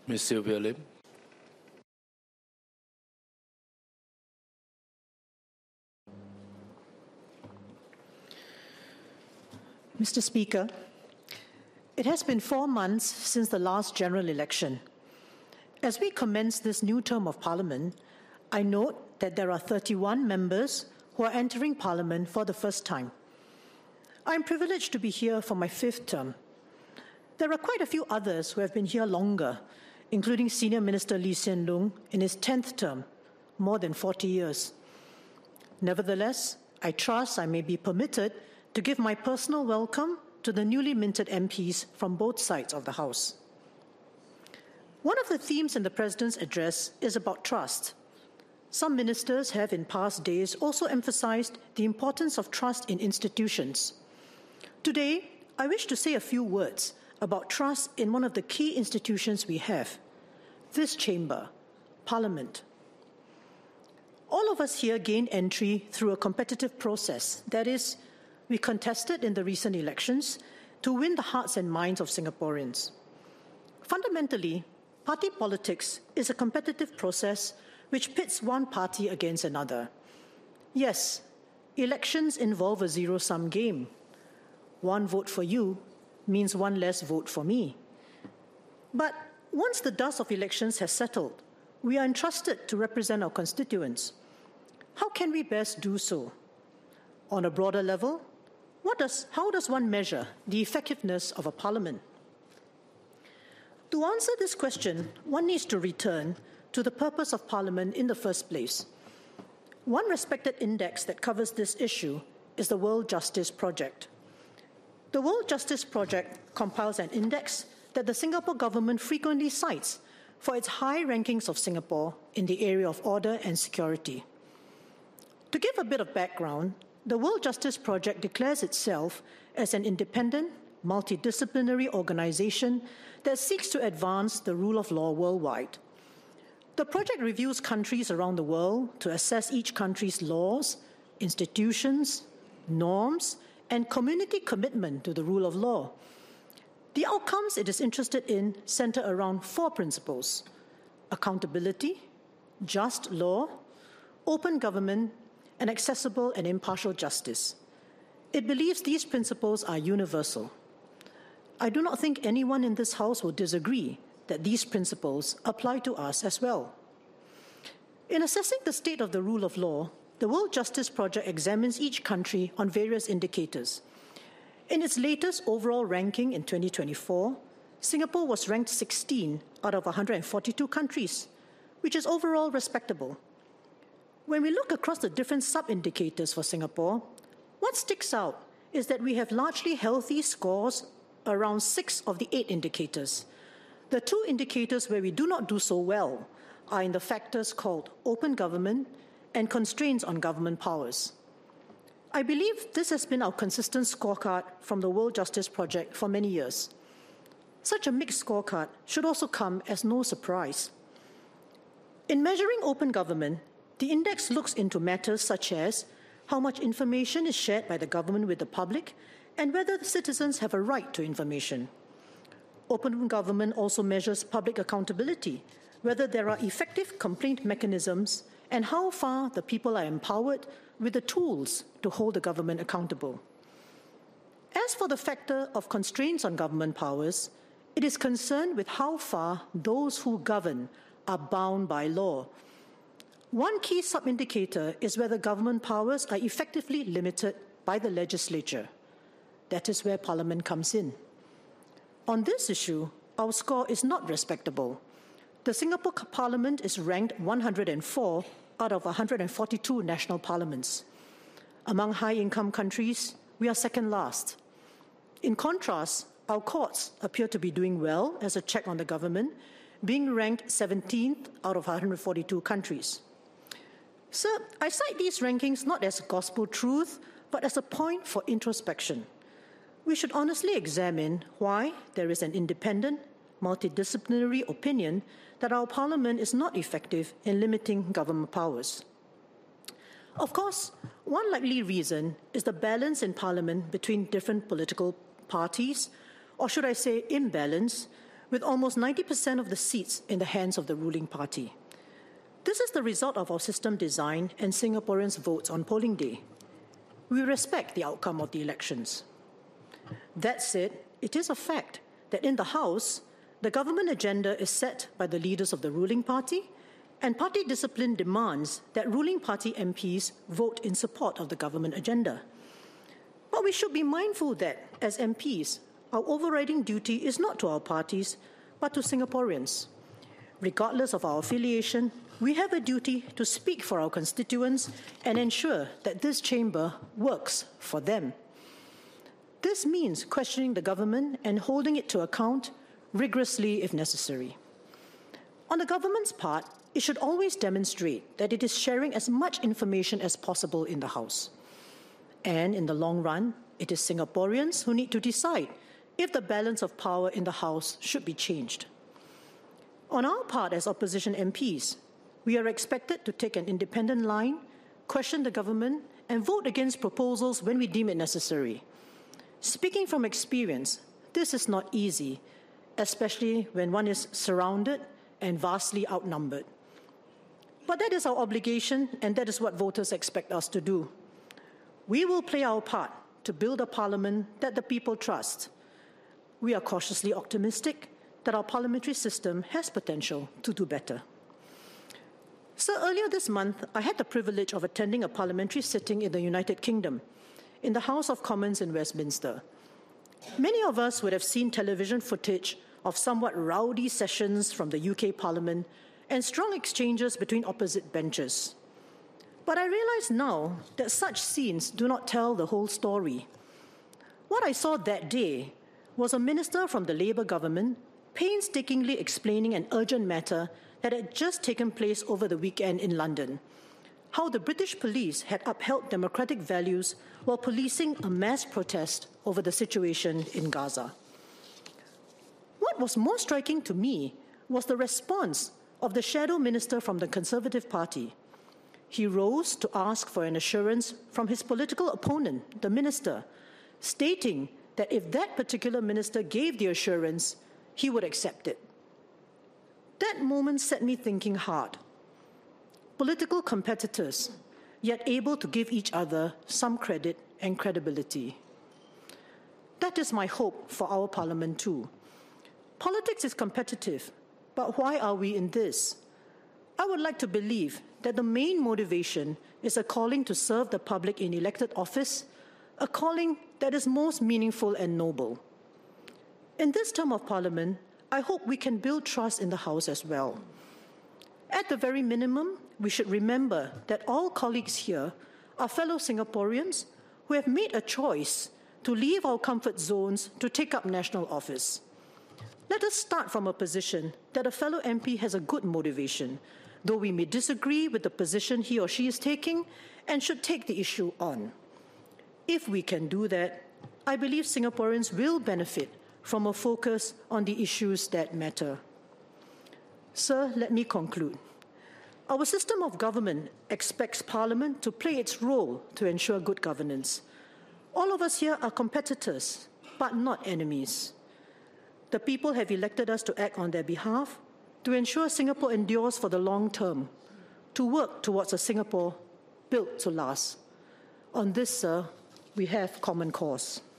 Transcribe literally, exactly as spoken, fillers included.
Miz Sylvia Lim. Mister Speaker, it has been four months since the last general election. As we commence this new term of Parliament, I note that there are thirty-one members who are entering Parliament for the first time. I am privileged to be here for my fifth term. There are quite a few others who have been here longer, including Senior Minister Lee Hsien Loong in his tenth term, more than forty years. Nevertheless, I trust I may be permitted to give my personal welcome to the newly minted M Ps from both sides of the House. One of the themes in the President's address is about trust. Some ministers have in past days also emphasized the importance of trust in institutions. Today, I wish to say a few words about trust in one of the key institutions we have, this chamber, Parliament. All of us here gained entry through a competitive process, that is, we contested in the recent elections to win the hearts and minds of Singaporeans. Fundamentally, party politics is a competitive process which pits one party against another. Yes, elections involve a zero-sum game. One vote for you means one less vote for me. But once the dust of elections has settled, we are entrusted to represent our constituents. How can we best do so? On a broader level, What does, how does one measure the effectiveness of a parliament? To answer this question, one needs to return to the purpose of parliament in the first place. One respected index that covers this issue is the World Justice Project. The World Justice Project compiles an index that the Singapore government frequently cites for its high rankings of Singapore in the area of order and security. To give a bit of background, the World Justice Project declares itself as an independent, multidisciplinary organization that seeks to advance the rule of law worldwide. The project reviews countries around the world to assess each country's laws, institutions, norms, and community commitment to the rule of law. The outcomes it is interested in center around four principles: accountability, just law, open government, and accessible and impartial justice. It believes these principles are universal. I do not think anyone in this House will disagree that these principles apply to us as well. In assessing the state of the rule of law, the World Justice Project examines each country on various indicators. In its latest overall ranking in twenty twenty-four, Singapore was ranked sixteen out of one hundred forty-two countries, which is overall respectable. When we look across the different sub-indicators for Singapore, what sticks out is that we have largely healthy scores around six of the eight indicators. The two indicators where we do not do so well are in the factors called open government and constraints on government powers. I believe this has been our consistent scorecard from the World Justice Project for many years. Such a mixed scorecard should also come as no surprise. In measuring open government, the index looks into matters such as how much information is shared by the government with the public and whether the citizens have a right to information. Open government also measures public accountability, whether there are effective complaint mechanisms and how far the people are empowered with the tools to hold the government accountable. As for the factor of constraints on government powers, it is concerned with how far those who govern are bound by law. One key sub-indicator is whether government powers are effectively limited by the legislature. That is where Parliament comes in. On this issue, our score is not respectable. The Singapore Parliament is ranked one hundred four out of one hundred forty-two national parliaments. Among high-income countries, we are second last. In contrast, our courts appear to be doing well as a check on the government, being ranked seventeenth out of one hundred forty-two countries. Sir, I cite these rankings not as gospel truth, but as a point for introspection. We should honestly examine why there is an independent, multidisciplinary opinion that our parliament is not effective in limiting government powers. Of course, one likely reason is the balance in parliament between different political parties, or should I say imbalance, with almost ninety percent of the seats in the hands of the ruling party. This is the result of our system design and Singaporeans' votes on polling day. We respect the outcome of the elections. That said, it is a fact that in the House, the government agenda is set by the leaders of the ruling party, and party discipline demands that ruling party M Ps vote in support of the government agenda. But we should be mindful that, as M Ps, our overriding duty is not to our parties, but to Singaporeans. Regardless of our affiliation, we have a duty to speak for our constituents and ensure that this chamber works for them. This means questioning the government and holding it to account rigorously if necessary. On the government's part, it should always demonstrate that it is sharing as much information as possible in the House. And in the long run, it is Singaporeans who need to decide if the balance of power in the House should be changed. On our part as opposition M Ps, we are expected to take an independent line, question the government, and vote against proposals when we deem it necessary. Speaking from experience, this is not easy, especially when one is surrounded and vastly outnumbered. But that is our obligation, and that is what voters expect us to do. We will play our part to build a parliament that the people trust. We are cautiously optimistic that our parliamentary system has potential to do better. So earlier this month, I had the privilege of attending a parliamentary sitting in the United Kingdom, in the House of Commons in Westminster. Many of us would have seen television footage of somewhat rowdy sessions from the U K Parliament and strong exchanges between opposite benches. But I realize now that such scenes do not tell the whole story. What I saw that day was a minister from the Labour government painstakingly explaining an urgent matter that had just taken place over the weekend in London, how the British police had upheld democratic values while policing a mass protest over the situation in Gaza. What was more striking to me was the response of the shadow minister from the Conservative Party. He rose to ask for an assurance from his political opponent, the minister, stating that if that particular minister gave the assurance, he would accept it. That moment set me thinking hard. Political competitors, yet able to give each other some credit and credibility. That is my hope for our parliament too. Politics is competitive, but why are we in this? I would like to believe that the main motivation is a calling to serve the public in elected office, a calling that is most meaningful and noble. In this term of parliament, I hope we can build trust in the House as well. At the very minimum, we should remember that all colleagues here are fellow Singaporeans who have made a choice to leave our comfort zones to take up national office. Let us start from a position that a fellow M P has a good motivation, though we may disagree with the position he or she is taking and should take the issue on. If we can do that, I believe Singaporeans will benefit from a focus on the issues that matter. Sir, let me conclude. Our system of government expects Parliament to play its role to ensure good governance. All of us here are competitors, but not enemies. The people have elected us to act on their behalf, to ensure Singapore endures for the long term, to work towards a Singapore built to last. On this, sir, we have common cause.